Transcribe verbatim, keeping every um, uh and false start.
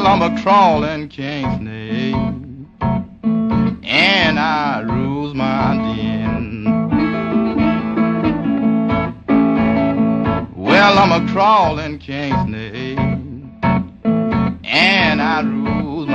I'm a crawling king snake, and I rules my den. Well, I'm a crawling king snake, and I rules